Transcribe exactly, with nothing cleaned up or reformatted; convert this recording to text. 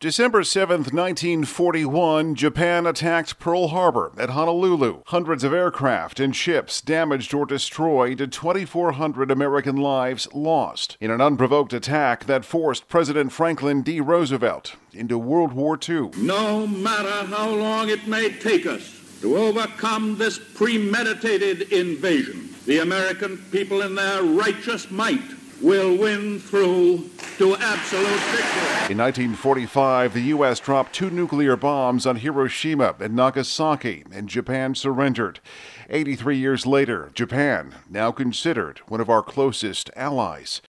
December seventh, nineteen forty-one, Japan attacked Pearl Harbor at Honolulu. Hundreds of aircraft and ships damaged or destroyed, and twenty-four hundred American lives lost in an unprovoked attack that forced President Franklin D. Roosevelt into World War Two. No matter how long it may take us to overcome this premeditated invasion, the American people in their righteous might will win through to absolute victory. In nineteen forty-five, the U S dropped two nuclear bombs on Hiroshima and Nagasaki, and Japan surrendered. eighty-three years later, Japan, now considered one of our closest allies.